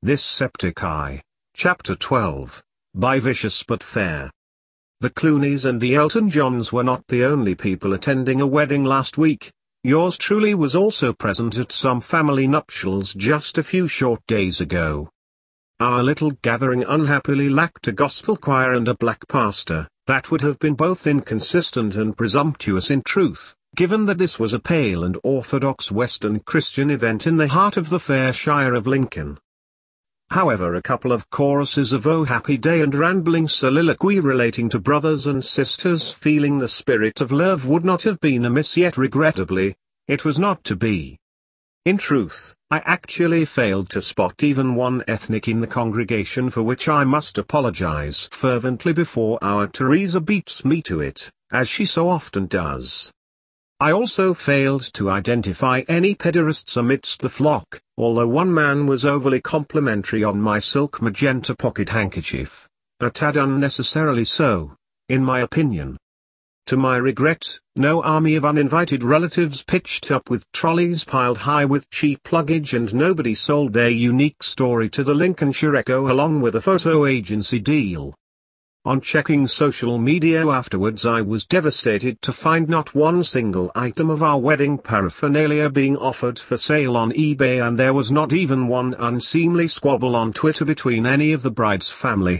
This Septic Eye. Chapter 12. By Vicious but Fair. The Clooneys and the Elton Johns were not the only people attending a wedding last week. Yours truly was also present at some family nuptials just a few short days ago. Our little gathering unhappily lacked a gospel choir and a black pastor. That would have been both inconsistent and presumptuous in truth, given that this was a pale and orthodox Western Christian event in the heart of the fair shire of Lincoln. However, a couple of choruses of "Oh Happy Day" and rambling soliloquy relating to brothers and sisters feeling the spirit of love would not have been amiss, yet regrettably, it was not to be. In truth, I actually failed to spot even one ethnic in the congregation, for which I must apologize fervently before our Teresa beats me to it, as she so often does. I also failed to identify any pederasts amidst the flock, although one man was overly complimentary on my silk magenta pocket handkerchief, a tad unnecessarily so, in my opinion. To my regret, no army of uninvited relatives pitched up with trolleys piled high with cheap luggage, and nobody sold their unique story to the Lincolnshire Echo along with a photo agency deal. On checking social media afterwards, I was devastated to find not one single item of our wedding paraphernalia being offered for sale on eBay, and there was not even one unseemly squabble on Twitter between any of the bride's family.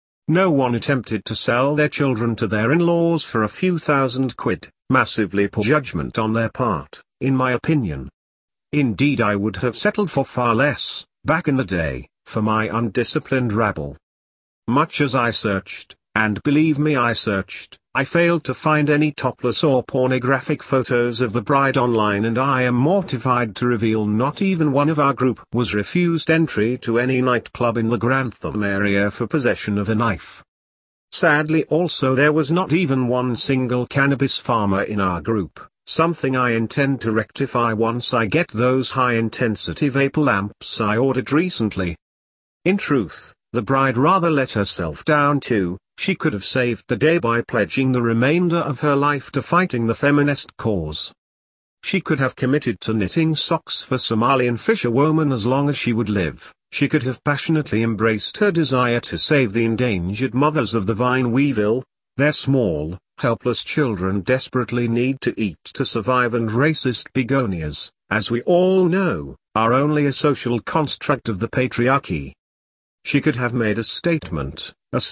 No one attempted to sell their children to their in-laws for a few £1,000, massively poor judgment on their part, in my opinion. Indeed, I would have settled for far less, back in the day, for my undisciplined rabble. Much as I searched, and believe me I searched, I failed to find any topless or pornographic photos of the bride online, and I am mortified to reveal not even one of our group was refused entry to any nightclub in the Grantham area for possession of a knife. Sadly also, there was not even one single cannabis farmer in our group, something I intend to rectify once I get those high-intensity vapor lamps I ordered recently. In truth, the bride rather let herself down too. She could have saved the day by pledging the remainder of her life to fighting the feminist cause. She could have committed to knitting socks for Somalian fisherwomen as long as she would live. She could have passionately embraced her desire to save the endangered mothers of the vine weevil. Their small, helpless children desperately need to eat to survive, and racist begonias, as we all know, are only a social construct of the patriarchy. She could have made a statement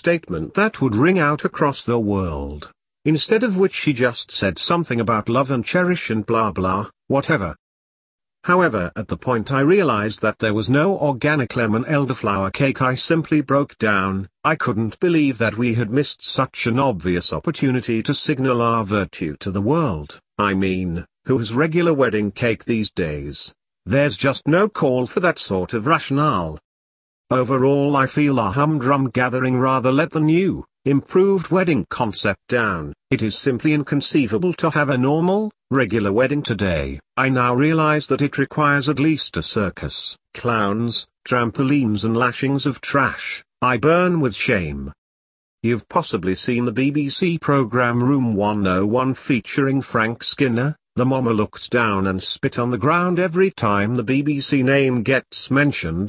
that would ring out across the world, instead of which she just said something about love and cherish and blah blah, whatever. However, at the point I realized that there was no organic lemon elderflower cake, I simply broke down. I couldn't believe that we had missed such an obvious opportunity to signal our virtue to the world. I mean, who has regular wedding cake these days? There's just no call for that sort of rationale. Overall, I feel our humdrum gathering rather let the new, improved wedding concept down. It is simply inconceivable to have a normal, regular wedding today. I now realize that it requires at least a circus, clowns, trampolines and lashings of trash. I burn with shame. You've possibly seen the BBC programme Room 101 featuring Frank Skinner. The mama looks down and spit on the ground every time the BBC name gets mentioned.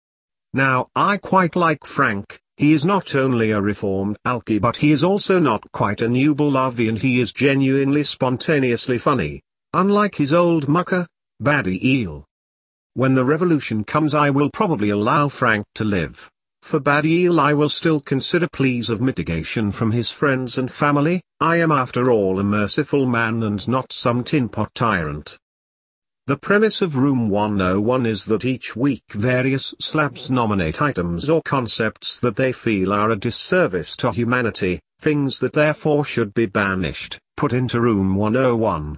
Now, I quite like Frank. He is not only a reformed alky, but he is also not quite a nubile larvae, and he is genuinely spontaneously funny, unlike his old mucker, Baddie Eel. When the revolution comes, I will probably allow Frank to live. For Baddie Eel I will still consider pleas of mitigation from his friends and family. I am after all a merciful man and not some tin pot tyrant. The premise of Room 101 is that each week various slabs nominate items or concepts that they feel are a disservice to humanity, things that therefore should be banished, put into Room 101.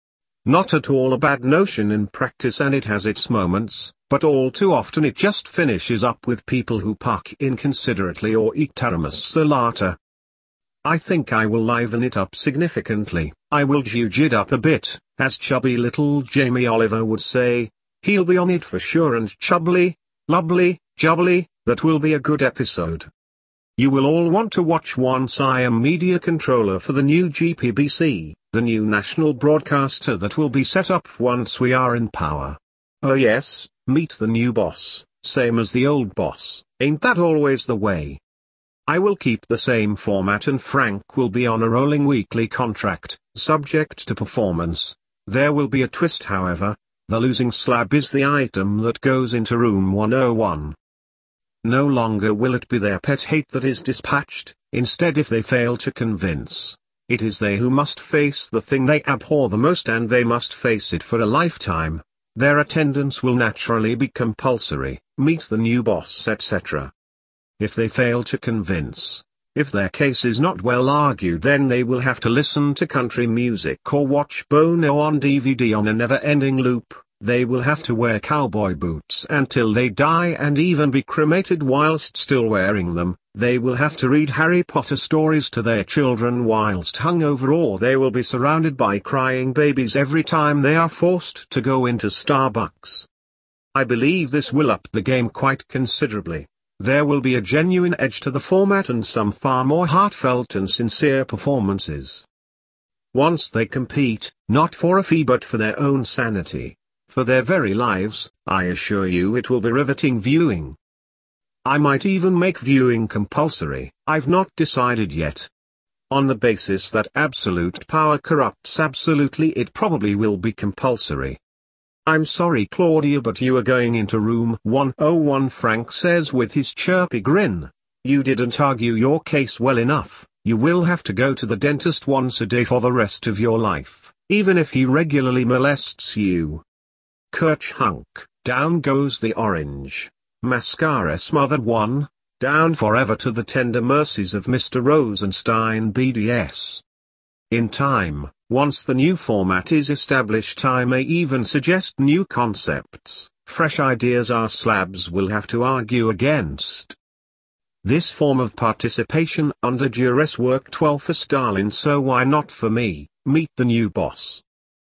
Not at all a bad notion in practice, and it has its moments, but all too often it just finishes up with people who park inconsiderately or eat taramus salata. I think I will liven it up significantly. I will juge it up a bit, as chubby little Jamie Oliver would say. He'll be on it for sure, and chubbly, lubbly, jubbly. That will be a good episode. You will all want to watch once I am media controller for the new GPBC, the new national broadcaster that will be set up once we are in power. Oh yes, meet the new boss, same as the old boss. Ain't that always the way? I will keep the same format and Frank will be on a rolling weekly contract, subject to performance. There will be a twist however. The losing slab is the item that goes into room 101. No longer will it be their pet hate that is dispatched, instead if they fail to convince, it is they who must face the thing they abhor the most and they must face it for a lifetime. Their attendance will naturally be compulsory, meet the new boss etc. If they fail to convince, if their case is not well argued, then they will have to listen to country music or watch Bono on DVD on a never-ending loop. They will have to wear cowboy boots until they die and even be cremated whilst still wearing them. They will have to read Harry Potter stories to their children whilst hungover, or they will be surrounded by crying babies every time they are forced to go into Starbucks. I believe this will up the game quite considerably. There will be a genuine edge to the format and some far more heartfelt and sincere performances. Once they compete, not for a fee but for their own sanity, for their very lives, I assure you it will be riveting viewing. I might even make viewing compulsory, I've not decided yet. On the basis that absolute power corrupts absolutely, it probably will be compulsory. I'm sorry Claudia, but you are going into room 101, Frank says with his chirpy grin. You didn't argue your case well enough. You will have to go to the dentist once a day for the rest of your life, even if he regularly molests you. Kerchunk, down goes the orange. Mascara smothered one, down forever to the tender mercies of Mr. Rosenstein BDS. In time, once the new format is established, I may even suggest new concepts, fresh ideas our slabs will have to argue against. This form of participation under duress worked well for Stalin, so why not for me? Meet the new boss.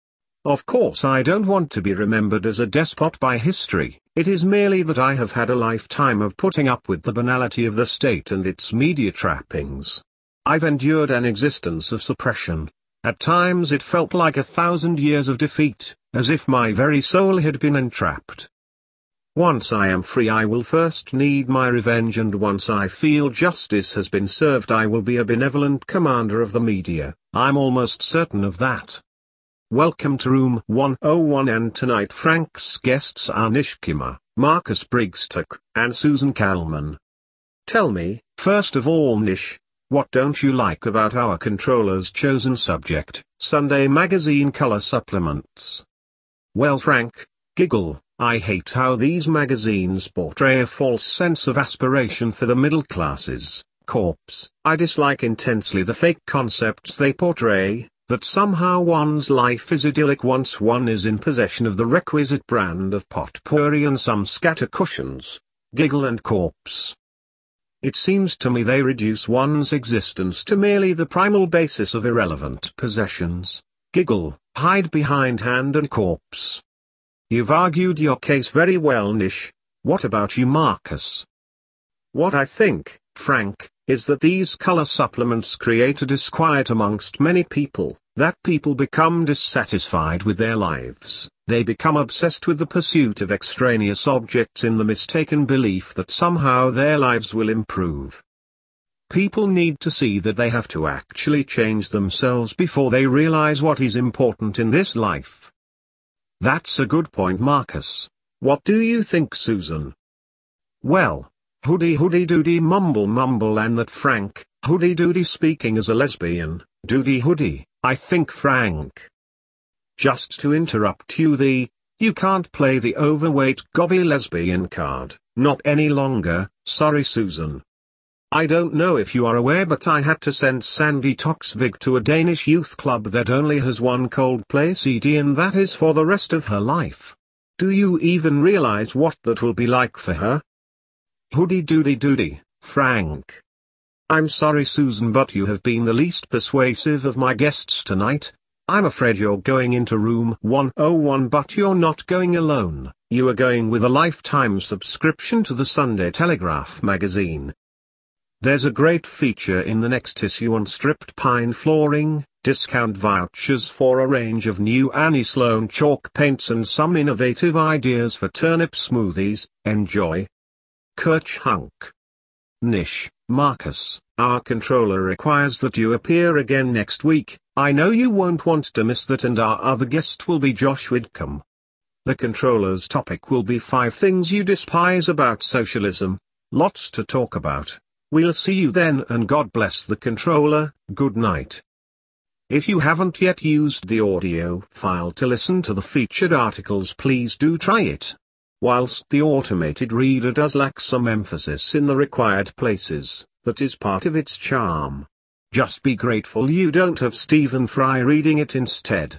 Of course I don't want to be remembered as a despot by history, it is merely that I have had a lifetime of putting up with the banality of the state and its media trappings. I've endured an existence of suppression. At times it felt like 1,000 years of defeat, as if my very soul had been entrapped. Once I am free I will first need my revenge, and once I feel justice has been served I will be a benevolent commander of the media, I'm almost certain of that. Welcome to room 101, and tonight Frank's guests are Nish Kimmer, Marcus Brigstock, and Susan Kalman. Tell me, first of all Nish, what don't you like about our controller's chosen subject, Sunday magazine color supplements? Well Frank, giggle, I hate how these magazines portray a false sense of aspiration for the middle classes, corpse. I dislike intensely the fake concepts they portray, that somehow one's life is idyllic once one is in possession of the requisite brand of potpourri and some scatter cushions, giggle and corpse. It seems to me they reduce one's existence to merely the primal basis of irrelevant possessions, giggle, hide behind hand and corpse. You've argued your case very well Nish, what about you Marcus? What I think, Frank, is that these color supplements create a disquiet amongst many people, that people become dissatisfied with their lives, they become obsessed with the pursuit of extraneous objects in the mistaken belief that somehow their lives will improve. People need to see that they have to actually change themselves before they realize what is important in this life. That's a good point Marcus. What do you think Susan? Well, hoodie doody mumble and that Frank, hoodie doody speaking as a lesbian, doody hoodie, I think Frank. Just to interrupt you you can't play the overweight gobby lesbian card, not any longer, sorry Susan. I don't know if you are aware but I had to send Sandy Toksvig to a Danish youth club that only has one Coldplay CD and that is for the rest of her life. Do you even realize what that will be like for her? Hoodie doody, Frank. I'm sorry Susan but you have been the least persuasive of my guests tonight. I'm afraid you're going into room 101 but you're not going alone, you are going with a lifetime subscription to the Sunday Telegraph magazine. There's a great feature in the next issue on stripped pine flooring, discount vouchers for a range of new Annie Sloan chalk paints and some innovative ideas for turnip smoothies. Enjoy. Kirch Hunk. Nish, Marcus, our controller requires that you appear again next week. I know you won't want to miss that, and our other guest will be Josh Widcombe. The controller's topic will be 5 things you despise about socialism. Lots to talk about. We'll see you then, and God bless the controller. Good night. If you haven't yet used the audio file to listen to the featured articles, please do try it. Whilst the automated reader does lack some emphasis in the required places, that is part of its charm. Just be grateful you don't have Stephen Fry reading it instead.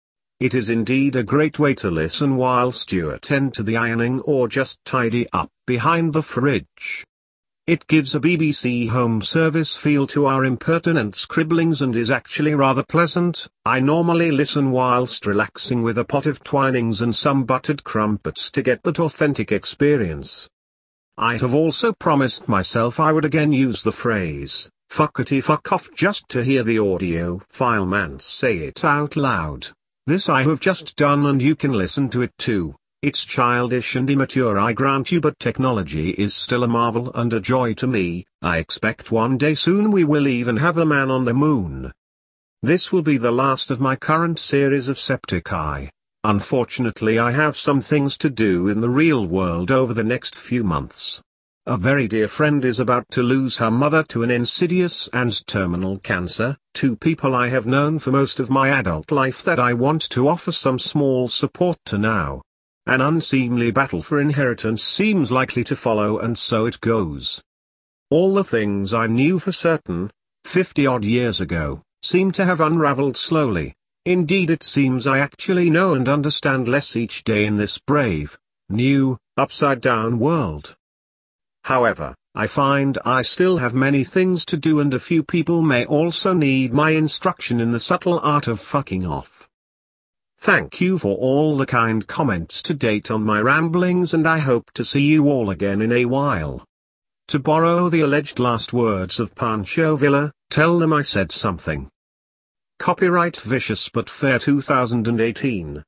It is indeed a great way to listen whilst you attend to the ironing or just tidy up behind the fridge. It gives a BBC Home Service feel to our impertinent scribblings and is actually rather pleasant. I normally listen whilst relaxing with a pot of Twinings and some buttered crumpets to get that authentic experience. I have also promised myself I would again use the phrase, fuckety fuck off, just to hear the audio file man say it out loud. This I have just done, and you can listen to it too. It's childish and immature, I grant you, but technology is still a marvel and a joy to me. I expect one day soon we will even have a man on the moon. This will be the last of my current series of Septiceye. Unfortunately, I have some things to do in the real world over the next few months. A very dear friend is about to lose her mother to an insidious and terminal cancer, 2 people I have known for most of my adult life that I want to offer some small support to now. An unseemly battle for inheritance seems likely to follow, and so it goes. All the things I knew for certain, 50-odd years ago, seem to have unraveled slowly. Indeed, it seems I actually know and understand less each day in this brave, new, upside-down world. However, I find I still have many things to do, and a few people may also need my instruction in the subtle art of fucking off. Thank you for all the kind comments to date on my ramblings, and I hope to see you all again in a while. To borrow the alleged last words of Pancho Villa, tell them I said something. Copyright Vicious But Fair 2018.